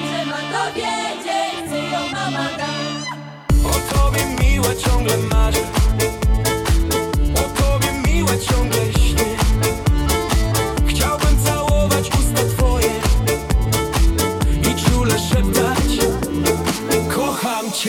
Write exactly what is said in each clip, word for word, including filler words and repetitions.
że ma to wiedzieć, czy ją mama da. O tobie miłe ciągle marzę, o tobie miłe ciągle śnię. Chciałbym całować usta twoje i czule szeptać: kocham cię.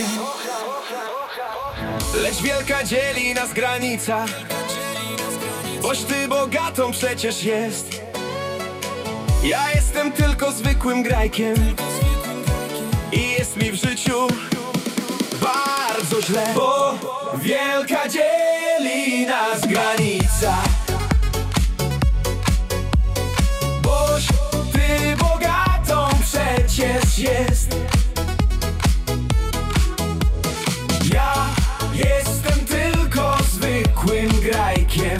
Lecz wielka dzieli nas granica, boś ty bogatą przecież jest. Ja jestem tylko zwykłym grajkiem i jest mi w życiu bardzo źle. Bo wielka dzieli nas granica, boś ty bogatą przecież jest. Ja jestem tylko zwykłym grajkiem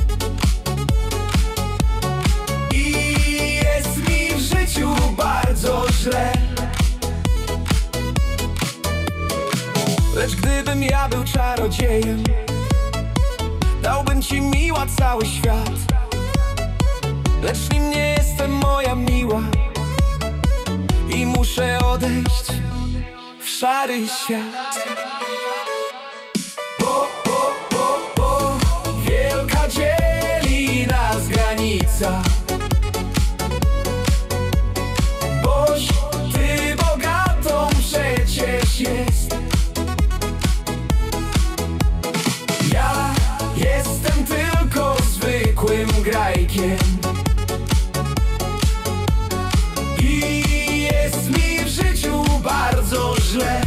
i jest mi w życiu bardzo źle. Lecz gdybym ja był czarodziejem, dałbym ci, miła, cały świat. Lecz nim nie jestem, moja miła, i muszę odejść w szary świat. Bo, bo, bo, bo wielka dzieli nas granica, boś ty bogatą przecież jest. Ja jestem tylko zwykłym grajkiem i jest mi w życiu bardzo źle.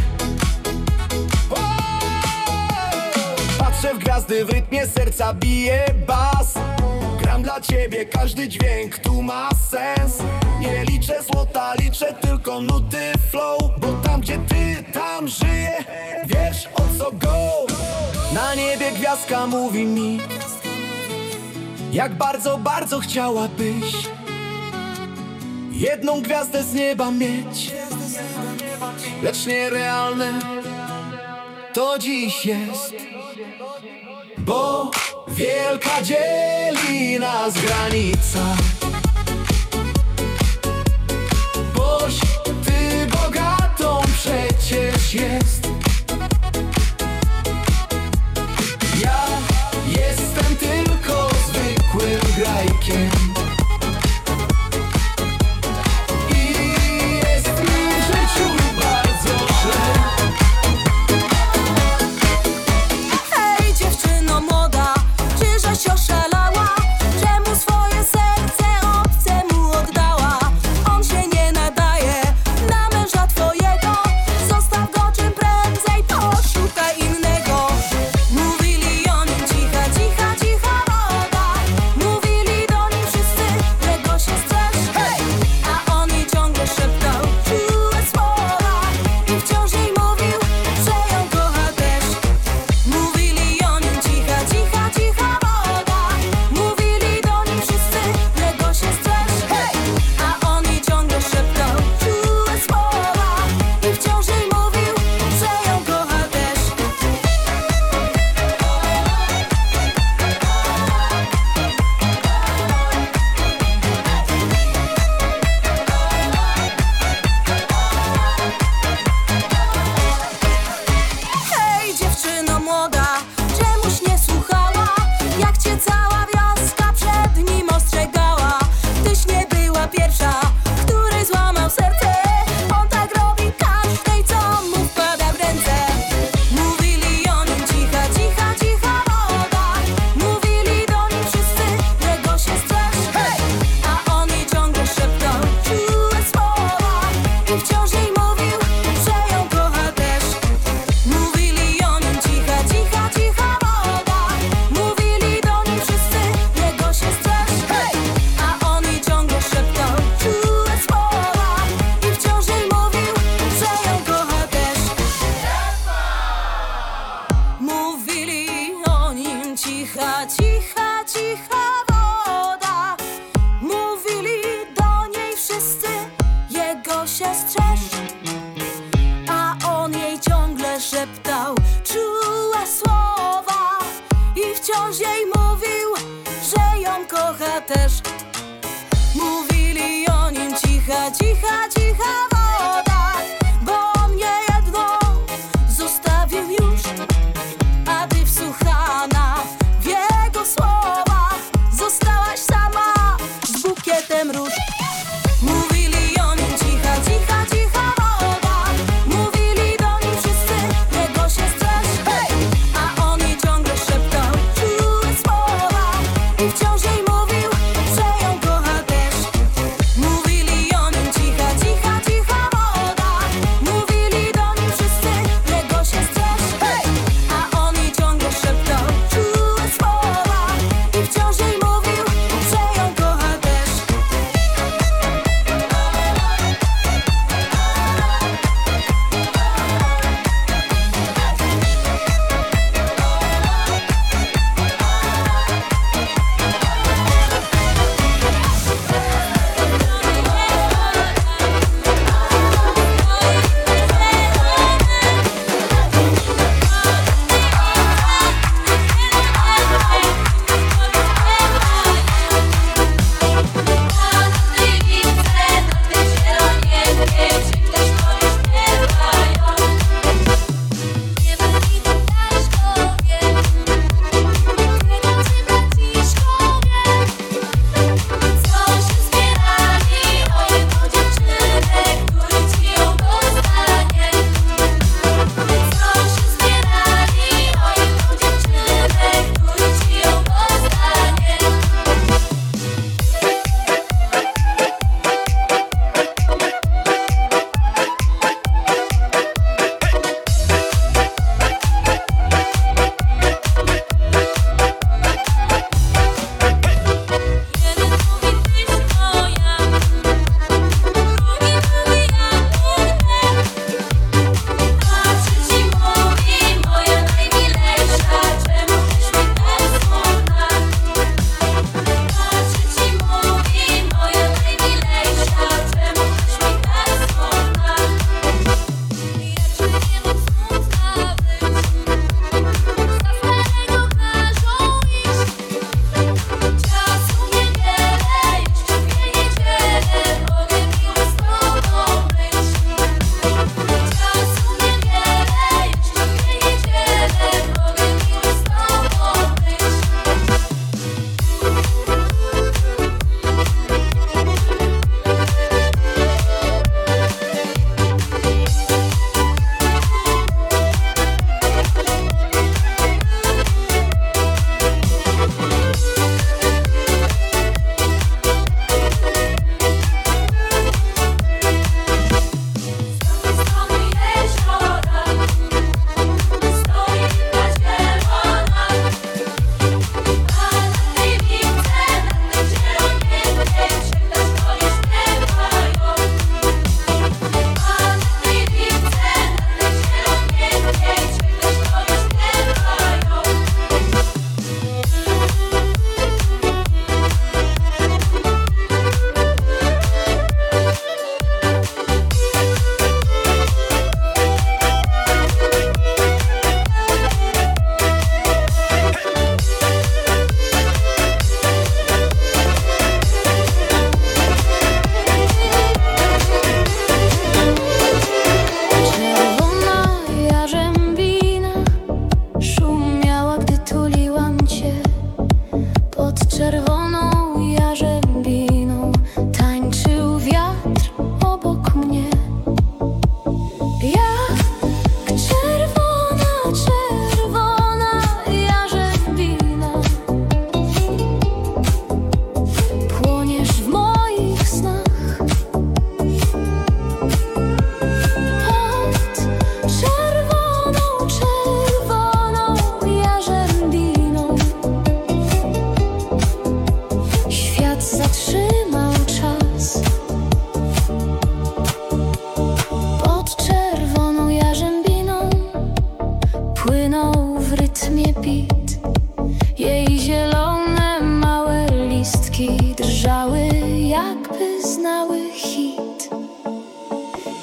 Patrzę w gwiazdy, w rytmie serca bije bas. Gram dla ciebie, każdy dźwięk tu ma sens. Nie liczę złota, liczę tylko nuty flow. Bo tam gdzie ty, tam żyję, wiesz o co go. Na niebie gwiazdka mówi mi, jak bardzo, bardzo chciałabyś jedną gwiazdę z nieba mieć. Lecz nierealne to dziś jest, bo wielka dzieli nas granica, boś ty bogatą przecież jest. Ja jestem tylko zwykłym grajkiem i jest mi w życiu bardzo źle. Hej dziewczyno młoda, czy żeś oszalała? Czemu swoje serce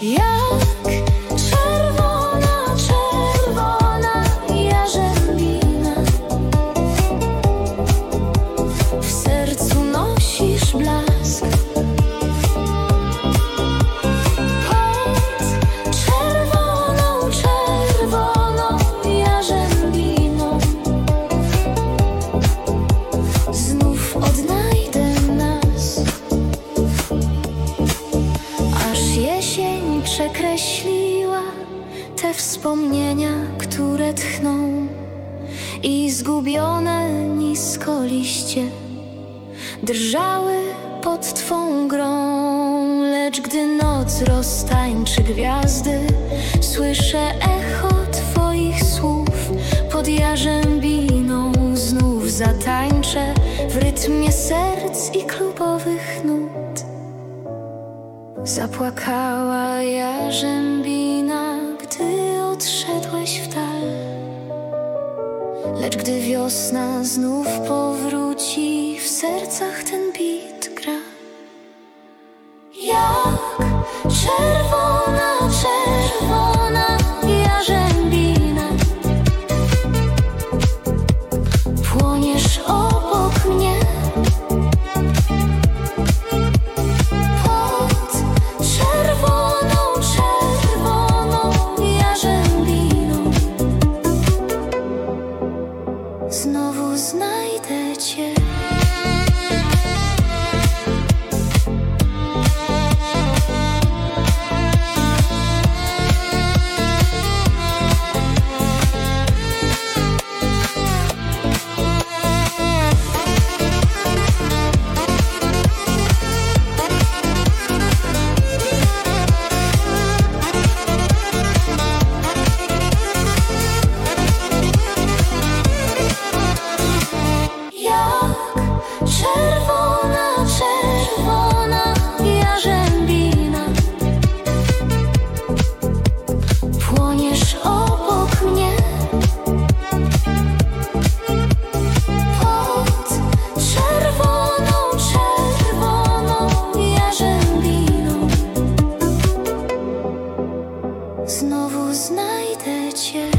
Jak czerwona, czerwona jarzębina, w sercu nosisz blask. Pod czerwoną, czerwoną jarzębiną znów odnajdę nas, aż jesień przekreśliła te wspomnienia, które tchną i zgubione nisko liście drżały pod twą grą. Lecz gdy noc roztańczy gwiazdy, słyszę echo twoich słów. Pod jarzębiną znów zatańczę w rytmie serc i klubowych nut. Zapłakała jarzębina, gdy odszedłeś w dal. Lecz gdy wiosna znów powróci, w sercach ten bit gra. Jak czerwona, czerwona jarzębina, płoniesz obok mnie. Pod czerwoną, czerwoną jarzębiną znowu znajdę cię. Czerwona, czerwona jarzębina, płoniesz obok mnie. Pod czerwoną, czerwoną jarzębiną znowu znajdę cię.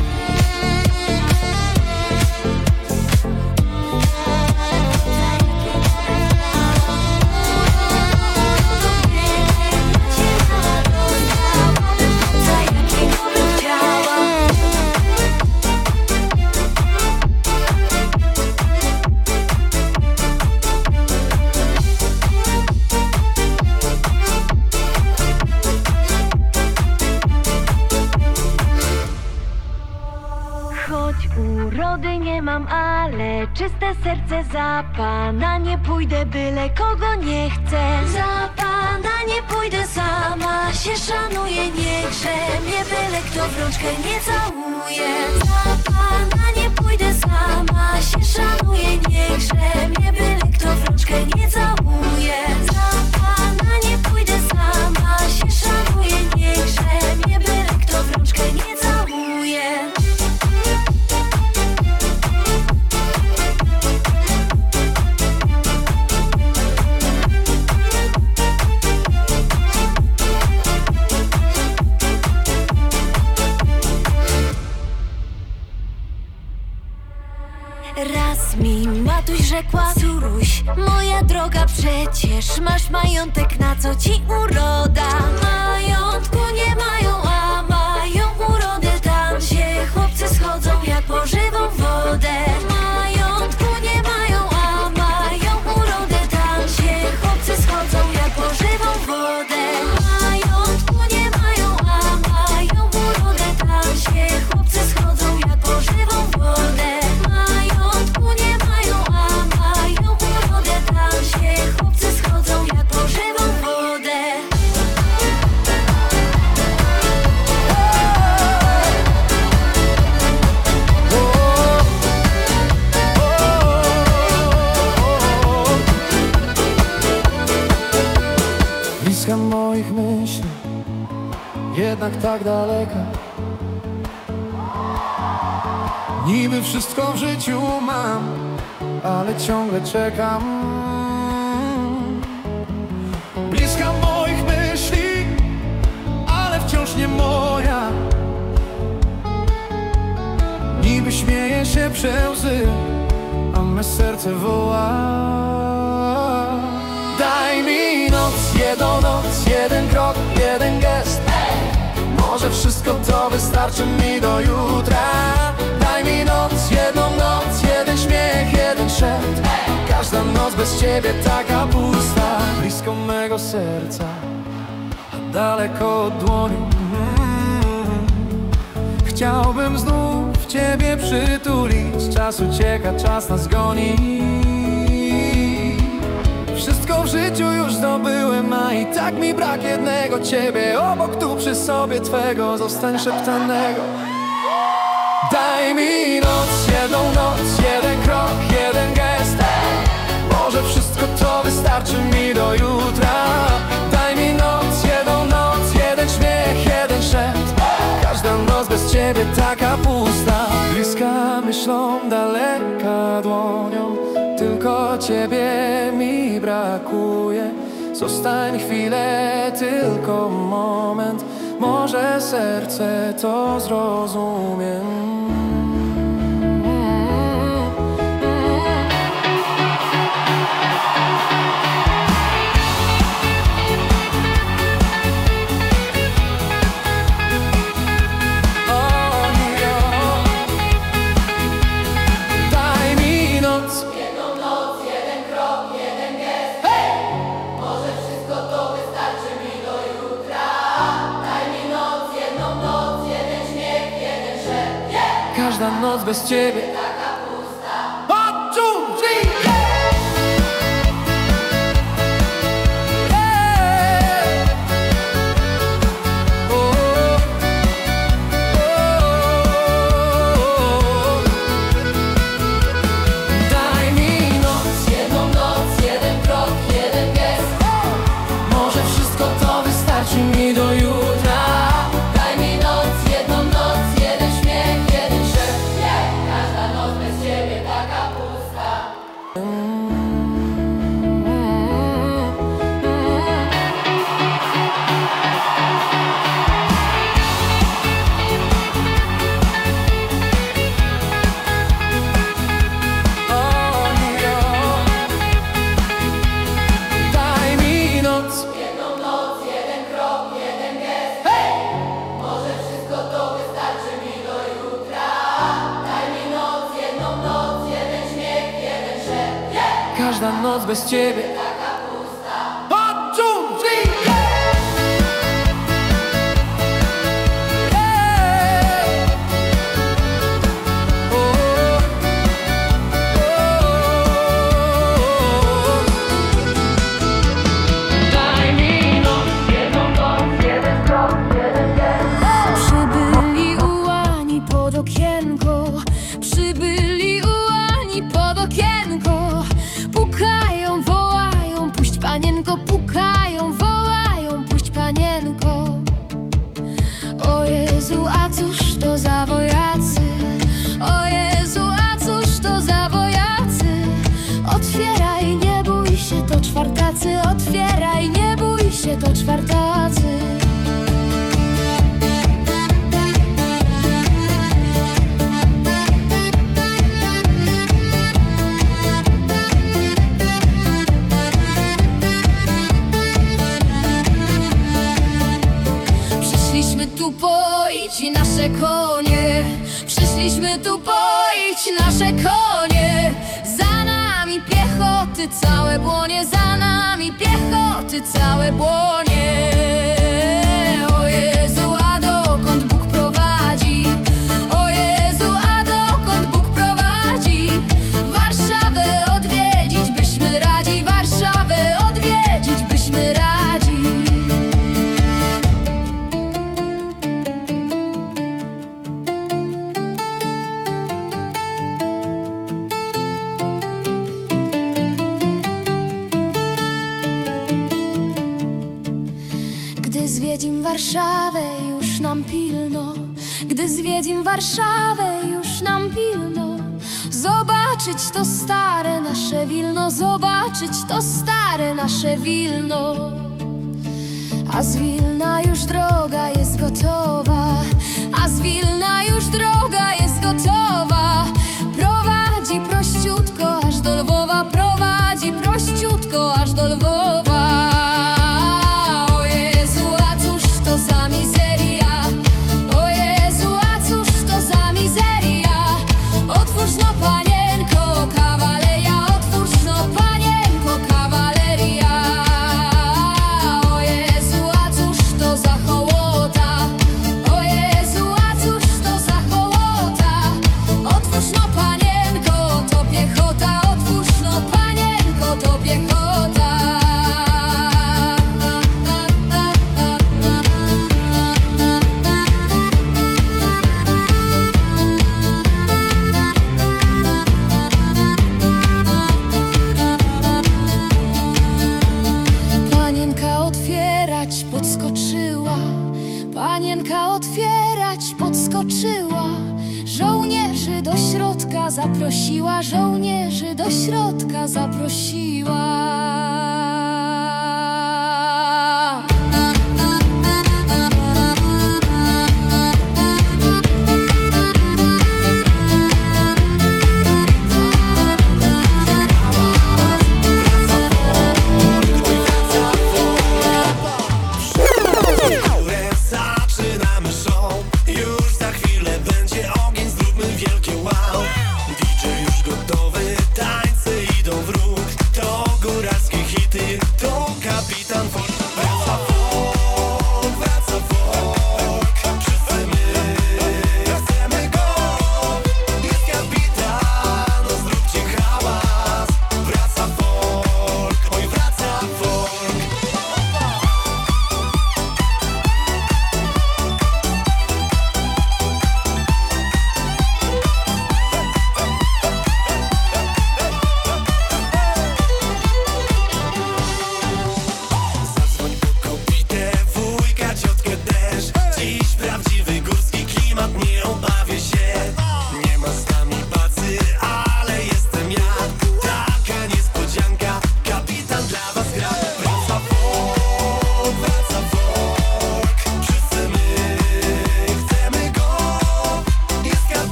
Choć urody nie mam, ale czyste serce, za Pana nie pójdę, byle kogo nie chcę. Za Pana nie pójdę sama, się szanuję, nie grzemię, byle kto w rączkę nie całuje. Za Pana nie pójdę sama, się szanuję, nie grzemię, byle kto w rączkę nie całuje. Za Pana nie pójdę sama, się szanuję, nie grzemię, byle kto w rączkę nie całuje. Raz mi matuś rzekła: Suruś, moja droga, przecież masz majątek, na co ci uroda? Majątku nie mają, a mają urodę. Tam się chłopcy schodzą jak po żywą wodę. Majątku nie mają, a mają urodę. Tam się chłopcy schodzą jak po żywą wodę. Majątku nie mają, a mają urodę. Tam się chłopcy schodzą jak po żywą wodę. Majątku nie mają, a mają urodę. Tam się chłopcy schodzą jak po żywą wodę. Bliska moich myśli, jednak tak daleka. Niby wszystko w życiu mam, ale ciągle czekam. Bliska moich myśli, ale już nie moja. Niby śmieje się przez łzy, a me serce woła. Daj mi noc, jedną noc, jeden krok, jeden gest. Może wszystko to wystarczy mi do jutra. Daj mi noc, jedną noc, jeden śmiech, jeden szept. Każda noc bez ciebie taka pusta. Blisko mego serca, a daleko od dłoni. mm. Chciałbym znów ciebie przytulić. Czas ucieka, czas nas goni. Wszystko w życiu już zdobyłem, a i tak mi brak jednego ciebie. Obok tu przy sobie twego zostań szeptanego. Daj mi noc, jedną noc, jeden krok, jeden gest. Może wszystko to wystarczy mi do jutra. Daj mi noc, jedną noc, jeden śmiech, jeden szept. Każda noc bez ciebie taka pusta. Bliska myślą, daleka dłonią. Tylko ciebie mi brakuje. Zostań chwilę, tylko moment. Może serce to zrozumie. Każda noc bez ciebie taka pusta. Odczuł drzwi! Daj mi noc, jedną noc, jeden krok, jeden gest. Może wszystko to wystarczy mi do jutra. Daj mi noc, jedną noc, jeden śmiech, jeden szept. Każda noc bez ciebie taka pusta. Daj mi noc, jedną noc, jeden krok, jeden gest. Może wszystko to wystarczy mi do jutra. Daj mi noc, jedną noc, jeden śmiech, jeden szept. Każda noc bez ciebie taka pusta. Odczuł drzwi! Daj mi noc, jedną noc, jeden krok, jeden gest. Przybyli ułani pod okienko, przybyli ułani pod okienko. Pukają, wołają, puść panienko, pukają, wołają, puść panienko. O Jezu, a cóż to za wojacy? O Jezu, a cóż to za wojacy? Otwieraj, nie bój się, to czwartacy. Otwieraj, nie bój się, to czwartacy. Przyszliśmy tu poić nasze konie. Przyszliśmy tu poić nasze konie. Za nami piechoty całe błonie. Za nami piechoty całe błonie. O Jezu, a dokąd Bóg prowadzi? O Jezu, a dokąd Bóg prowadzi? Warszawę odwiedzić byśmy radzi. Warszawę odwiedzić byśmy radzi. Gdy zwiedzim Warszawę, już nam pilno. Gdy zwiedzim Warszawę, już nam pilno. Zobaczyć to stare nasze Wilno. Zobaczyć to stare nasze Wilno. A z Wilna już droga jest gotowa. panienka otwierać podskoczyła. Żołnierzy do środka zaprosiła, żołnierzy do środka zaprosiła. Zaczynamy show, już za chwilę będzie ogień, zróbmy wielkie wow. D J już gotowy, tańce idą w ruch, to góralskie hity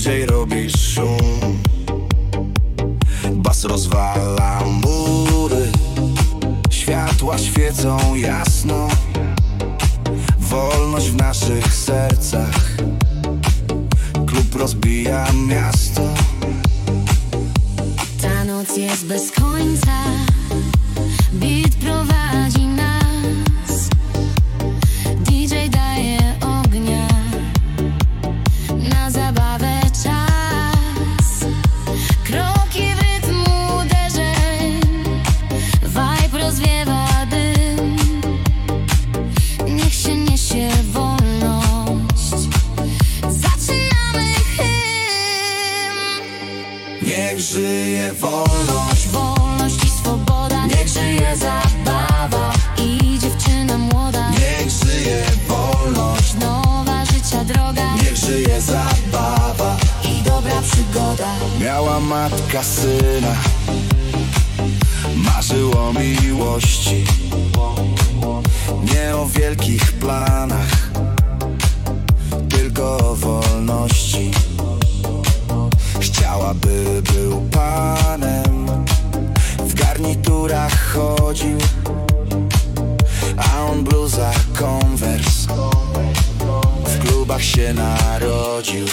dżej robi szum, bas rozwala mury, światła świecą jasno, wolność w naszych sercach, klub rozbija miasto. Ta noc jest bez końca, beat prowadzi nas, dżej daje ognia, na zabawę czas, kroki w rytm uderzeń, vibe rozwiewa dym, niech się niesie wolność, zaczynamy hymn. Niech żyje wolność, Wolność i swoboda, niech żyje zabawa i dziewczyna młoda. niech żyje wolność, Nowa życia droga niech żyje zabawa. i dobra przygoda. Miała matka syna, marzył o miłości, nie o wielkich planach, tylko o wolności. Chciałaby był panem, w garniturach chodził, a on bluza, Converse, w klubach się narodził.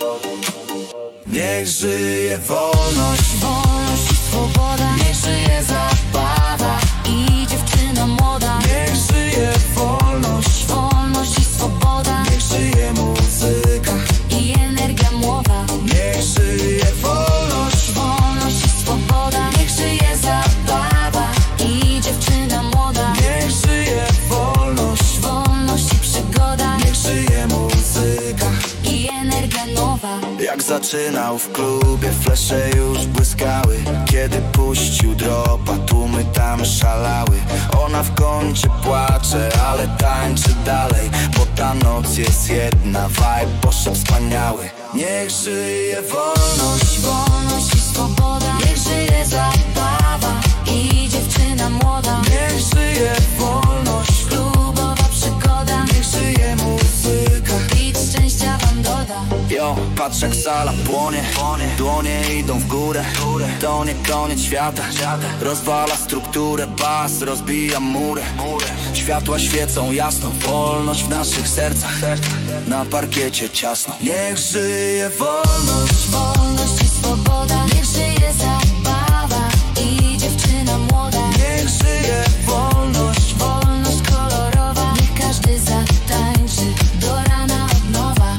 Niech żyje wolność, Wolność i swoboda, niech żyje zabawa i dziewczyna młoda. niech żyje wolność, Wolność i swoboda niech żyje muzyka, i energia mowa. niech żyje wolność, Wolność i swoboda, niech żyje zabawa i dziewczyna młoda. niech żyje wolność, Wolność i przygoda niech żyje muzyka. i energia nowa. Jak zaczynał w klubie, flesze już błyskały, kiedy puścił dropa, tłumy tam szalały. Ona w kącie płacze, ale tańczy dalej, bo ta noc jest jedna, vibe poszedł wspaniały. Niech żyje wolność, Wolność i swoboda, niech żyje zabawa i dziewczyna młoda. niech żyje wolność, Klubowa przygoda, niech żyje muzyka. beat szczęścia wam doda. Jo, patrz jak sala płonie, dłonie idą w górę, to nie koniec świata, rozwala strukturę, bas rozbija mury, światła świecą jasno, wolność w naszych sercach, na parkiecie ciasno. Niech żyje wolność, Wolność i swoboda, niech żyje zabawa i dziewczyna młoda. niech żyje wolność, Wolność kolorowa, niech każdy zatańczy do rana od nowa.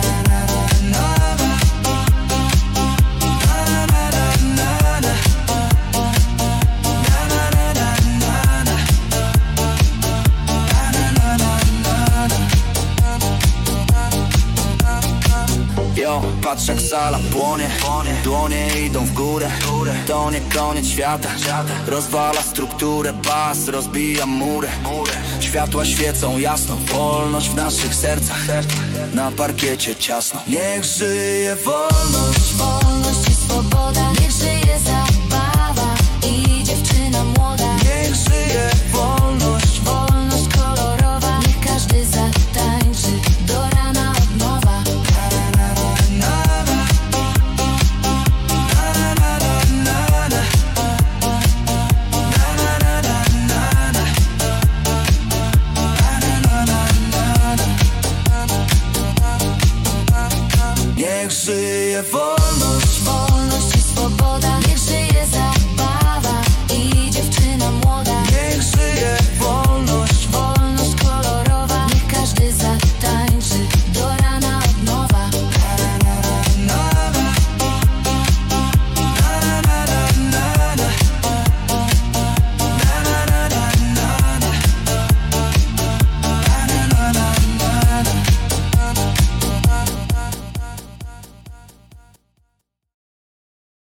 Jo, patrz jak sala płonie, dłonie idą w górę, to nie koniec świata, rozwala strukturę, bas rozbija mury, światła świecą jasno, wolność w naszych sercach, na parkiecie ciasno. Niech żyje wolność.